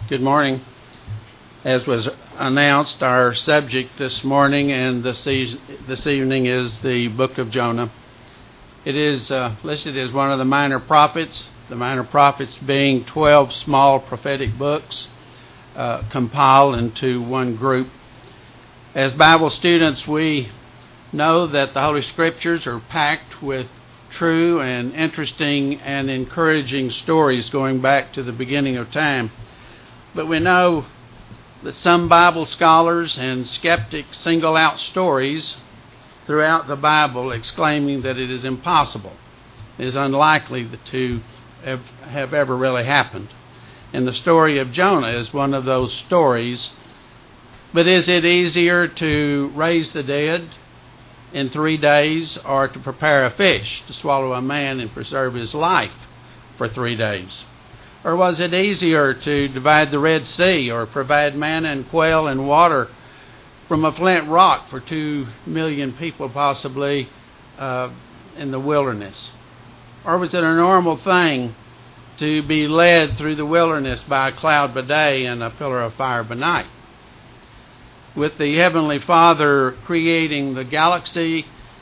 Good morning. As was announced, our subject this morning and this evening is the book of Jonah. It is listed as one of the minor prophets, the minor prophets being 12 small prophetic books compiled into one group. As Bible students, we know that the Holy Scriptures are packed with true and interesting and encouraging stories going back to the beginning of time. But we know that some Bible scholars and skeptics single out stories throughout the Bible exclaiming that it is impossible, it is unlikely to have ever really happened. And the story of Jonah is one of those stories. But is it easier to raise the dead in 3 days or to prepare a fish to swallow a man and preserve his life for 3 days? Or was it easier to divide the Red Sea or provide manna and quail and water from a flint rock for 2 million people possibly in the wilderness? Or was it a normal thing to be led through the wilderness by a cloud by day and a pillar of fire by night? With the Heavenly Father creating the galaxies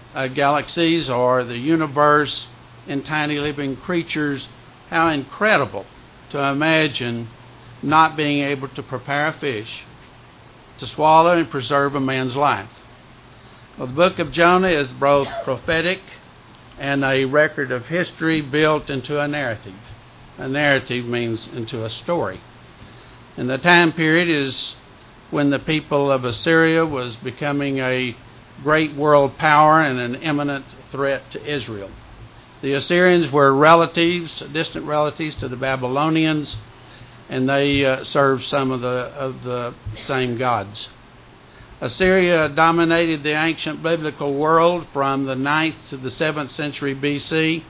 or the universe and tiny living creatures, how incredible to imagine not being able to prepare a fish to swallow and preserve a man's life. Well, the book of Jonah is both prophetic and a record of history built into a narrative. A narrative means into a story. And the time period is when the people of Assyria was becoming a great world power and an imminent threat to Israel. The Assyrians were distant relatives to the Babylonians, and they served some of the same gods. Assyria dominated the ancient biblical world from the 9th to the 7th century BC,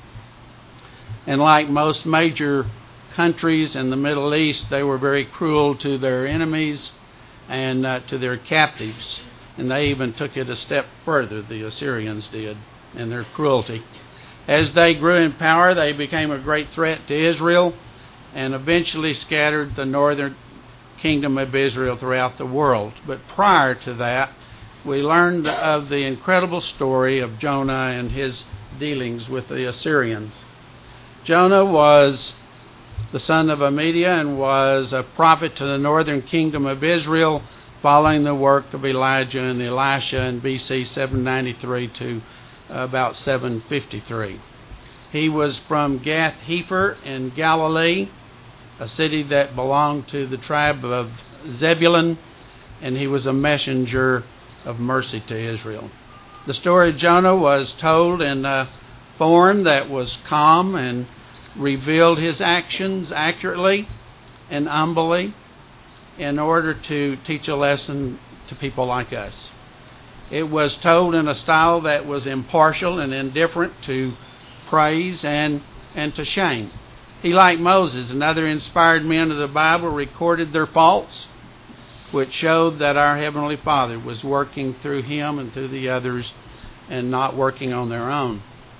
and like most major countries in the Middle East, they were very cruel to their enemies and to their captives, and they even took it a step further, the Assyrians did, in their cruelty. As they grew in power, they became a great threat to Israel and eventually scattered the northern kingdom of Israel throughout the world. But prior to that, we learned of the incredible story of Jonah and his dealings with the Assyrians. Jonah was the son of Amittai and was a prophet to the northern kingdom of Israel, following the work of Elijah and Elisha in BC 793 to about 753. He was from Gath-Hepher in Galilee, a city that belonged to the tribe of Zebulun, and he was a messenger of mercy to Israel. The story of Jonah was told in a form that was calm and revealed his actions accurately and humbly in order to teach a lesson to people like us. It was told in a style that was impartial and indifferent to praise and to shame. He, like Moses and other inspired men of the Bible, recorded their faults, which showed that our Heavenly Father was working through him and through the others and not working on their own.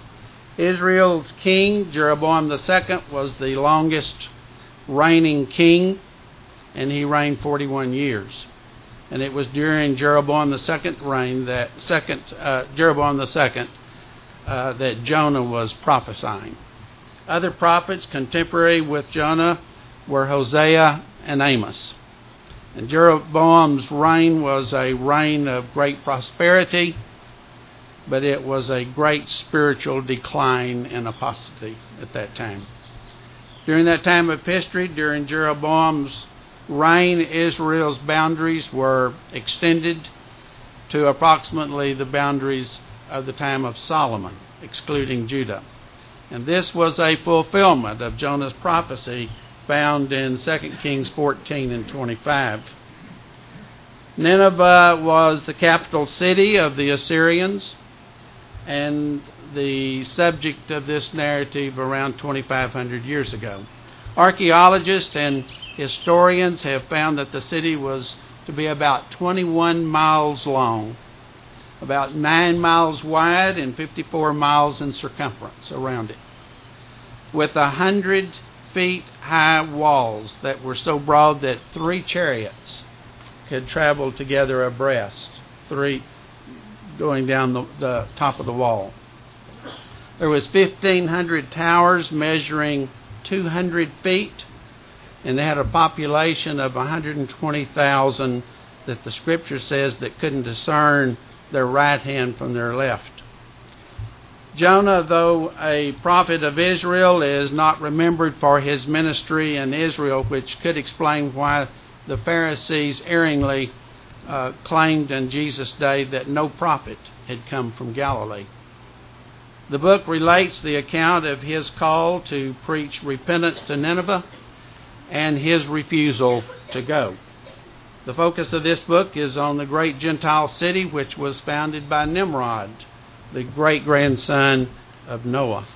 Israel's king, Jeroboam II, was the longest reigning king, and he reigned 41 years. And it was during Jeroboam II's reign that Jonah was prophesying. Other prophets contemporary with Jonah were Hosea and Amos. And Jeroboam's reign was a reign of great prosperity, but it was a great spiritual decline and apostasy at that time. During that time of history, during Jeroboam's reign, Israel's boundaries were extended to approximately the boundaries of the time of Solomon, excluding Judah. And this was a fulfillment of Jonah's prophecy found in 2 Kings 14 and 25. Nineveh was the capital city of the Assyrians and the subject of this narrative around 2,500 years ago. Archaeologists and historians have found that the city was to be about 21 miles long, about 9 miles wide, and 54 miles in circumference around it, with 100 feet high walls that were so broad that 3 chariots could travel together abreast, 3 going down the top of the wall. There was 1,500 towers measuring 200 feet, and they had a population of 120,000 that the Scripture says that couldn't discern their right hand from their left. Jonah, though a prophet of Israel, is not remembered for his ministry in Israel, which could explain why the Pharisees erringly claimed in Jesus' day that no prophet had come from Galilee. The book relates the account of his call to preach repentance to Nineveh and his refusal to go. The focus of this book is on the great Gentile city which was founded by Nimrod, the great-grandson of Noah.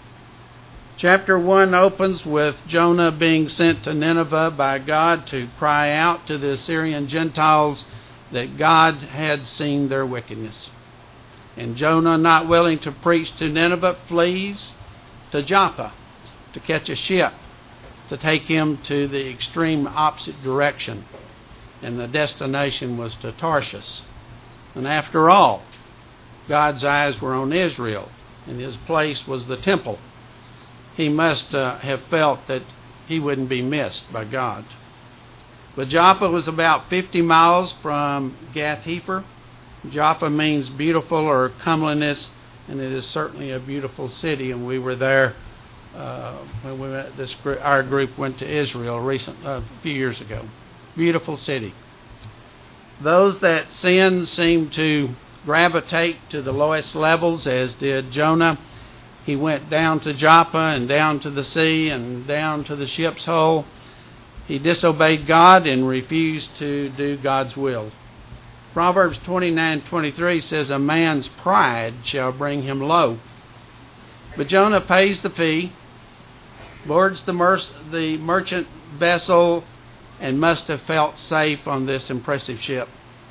Chapter 1 opens with Jonah being sent to Nineveh by God to cry out to the Assyrian Gentiles that God had seen their wickedness. And Jonah, not willing to preach to Nineveh, flees to Joppa to catch a ship to take him to the extreme opposite direction. And the destination was to Tarshish. And after all, God's eyes were on Israel, and his place was the temple. He must have felt that he wouldn't be missed by God. But Joppa was about 50 miles from Gath-hepher. Joppa means beautiful or comeliness, and it is certainly a beautiful city. And we were there when we went, our group went to Israel a few years ago. Beautiful city. Those that sin seem to gravitate to the lowest levels, as did Jonah. He went down to Joppa and down to the sea and down to the ship's hull. He disobeyed God and refused to do God's will. Proverbs 29:23 says, "A man's pride shall bring him low." But Jonah pays the fee, boards the merchant vessel, and must have felt safe on this impressive ship.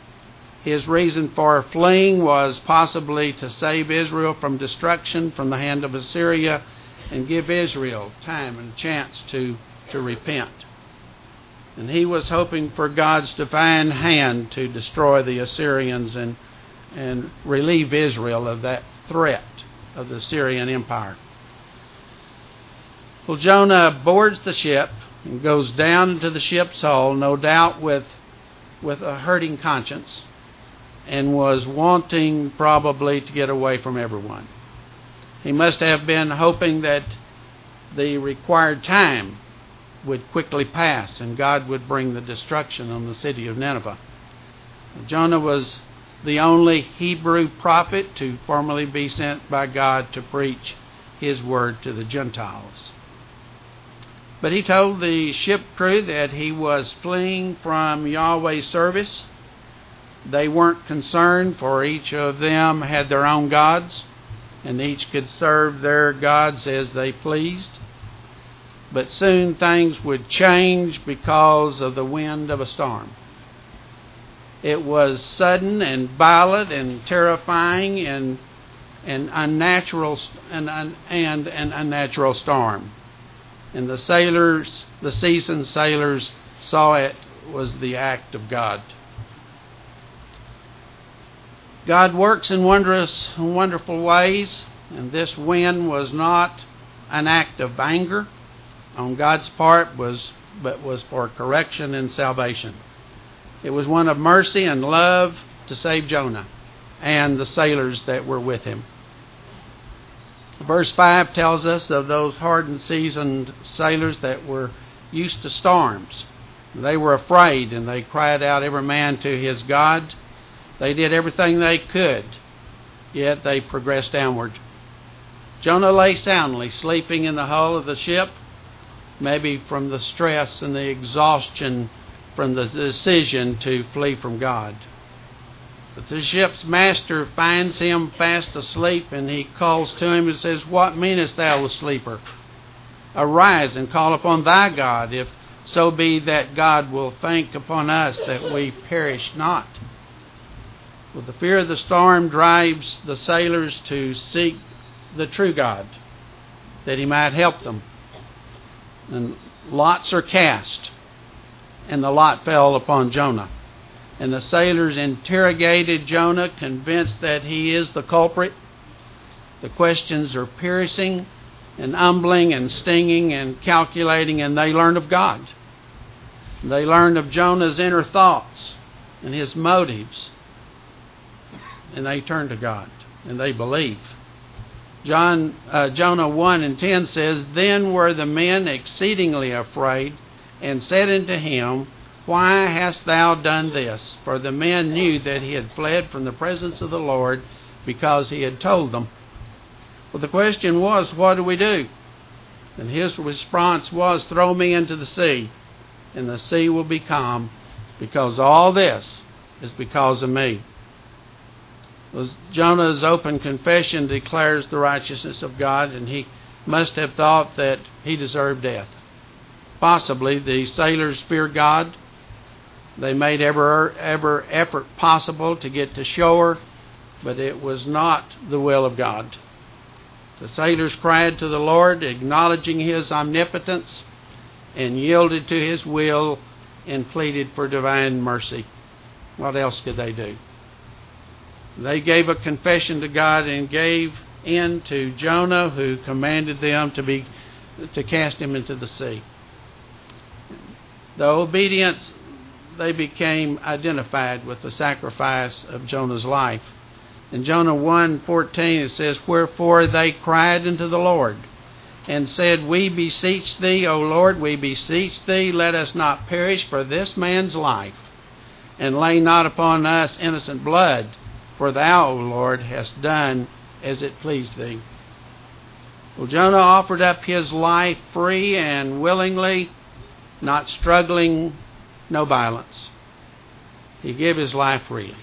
His reason for fleeing was possibly to save Israel from destruction from the hand of Assyria and give Israel time and chance to repent. And he was hoping for God's divine hand to destroy the Assyrians and relieve Israel of that threat of the Assyrian Empire. Well, Jonah boards the ship and goes down into the ship's hull, no doubt with a hurting conscience, and was wanting probably to get away from everyone. He must have been hoping that the required time would quickly pass and God would bring the destruction on the city of Nineveh. Jonah was the only Hebrew prophet to formally be sent by God to preach his word to the Gentiles. But he told the ship crew that he was fleeing from Yahweh's service. They weren't concerned, for each of them had their own gods, and each could serve their gods as they pleased. But soon things would change because of the wind of a storm. It was sudden and violent and terrifying and an unnatural storm. And the seasoned sailors saw it was the act of God. God works in wondrous and wonderful ways, and this wind was not an act of anger on God's part, but was for correction and salvation. It was one of mercy and love to save Jonah and the sailors that were with him. Verse 5 tells us of those hardened, seasoned sailors that were used to storms. They were afraid, and they cried out every man to his God. They did everything they could, yet they progressed downward. Jonah lay soundly, sleeping in the hull of the ship, maybe from the stress and the exhaustion from the decision to flee from God. But the ship's master finds him fast asleep, and he calls to him and says, "What meanest thou, sleeper? Arise and call upon thy God, if so be that God will think upon us that we perish not." Well, the fear of the storm drives the sailors to seek the true God, that he might help them. And lots are cast, and the lot fell upon Jonah. And the sailors interrogated Jonah, convinced that he is the culprit. The questions are piercing and humbling and stinging and calculating, and they learn of God. They learn of Jonah's inner thoughts and his motives, and they turn to God, and they believe. Jonah 1:10 says, Then were the men exceedingly afraid, and said unto him, Why hast thou done this? For the men knew that he had fled from the presence of the Lord, because he had told them. Well, the question was, what do we do? And his response was, Throw me into the sea, and the sea will be calm, because all this is because of me. Jonah's open confession declares the righteousness of God, and he must have thought that he deserved death. Possibly the sailors feared God. They made every effort possible to get to shore, but it was not the will of God. The sailors cried to the Lord, acknowledging his omnipotence, and yielded to his will and pleaded for divine mercy. What else could they do? They gave a confession to God and gave in to Jonah, who commanded them to cast him into the sea. The obedience, they became identified with the sacrifice of Jonah's life. In Jonah 1:14 it says, Wherefore they cried unto the Lord, and said, We beseech thee, O Lord, we beseech thee, let us not perish for this man's life, and lay not upon us innocent blood, for thou, O Lord, hast done as it pleased thee. Well, Jonah offered up his life free and willingly, not struggling, no violence. He gave his life freely.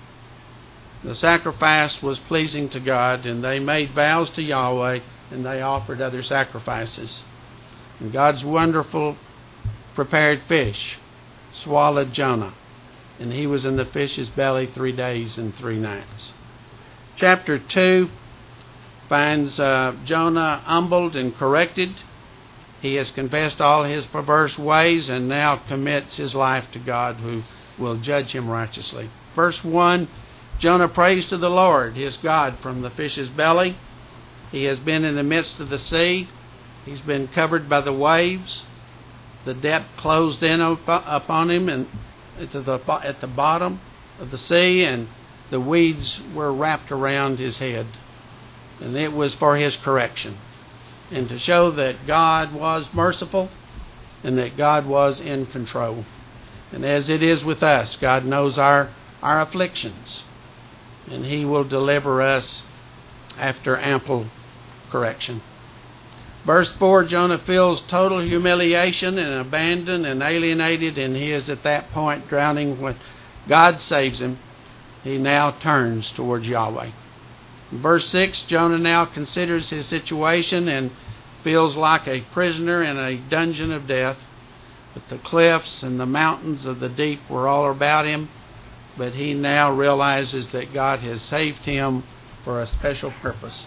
The sacrifice was pleasing to God, and they made vows to Yahweh, and they offered other sacrifices. And God's wonderful prepared fish swallowed Jonah, and he was in the fish's belly 3 days and 3 nights. Chapter 2 finds Jonah humbled and corrected. He has confessed all his perverse ways and now commits his life to God, who will judge him righteously. Verse 1, Jonah prays to the Lord, his God, from the fish's belly. He has been in the midst of the sea. He's been covered by the waves. The depth closed in upon him and at the bottom of the sea, and the weeds were wrapped around his head. And it was for his correction, and to show that God was merciful and that God was in control. And as it is with us, God knows our afflictions, and he will deliver us after ample correction. Verse 4, Jonah feels total humiliation and abandoned and alienated, and he is at that point drowning. When God saves him, he now turns towards Yahweh. In verse 6, Jonah now considers his situation and feels like a prisoner in a dungeon of death. But the cliffs and the mountains of the deep were all about him, but he now realizes that God has saved him for a special purpose.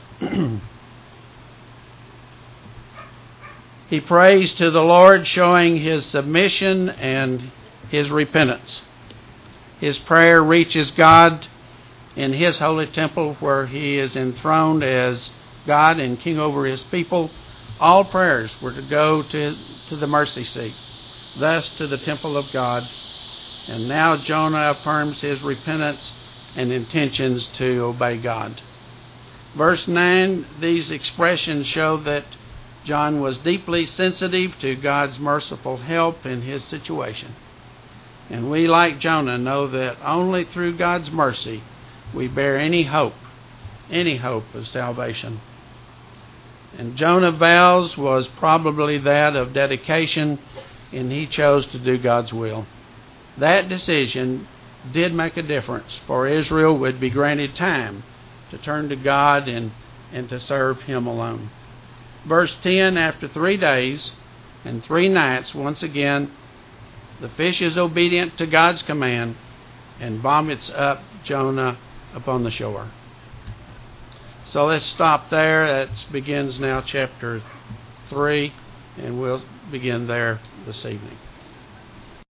He prays to the Lord, showing his submission and his repentance. His prayer reaches God in his holy temple, where he is enthroned as God and king over his people. All prayers were to go to the mercy seat, thus to the temple of God. And now Jonah affirms his repentance and intentions to obey God. Verse 9, these expressions show that John was deeply sensitive to God's merciful help in his situation. And we, like Jonah, know that only through God's mercy we bear any hope of salvation. And Jonah's vows was probably that of dedication, and he chose to do God's will. That decision did make a difference, for Israel would be granted time to turn to God and to serve him alone. Verse 10, after 3 days and 3 nights, once again, the fish is obedient to God's command and vomits up Jonah upon the shore. So let's stop there. That begins now chapter 3. And we'll begin there this evening.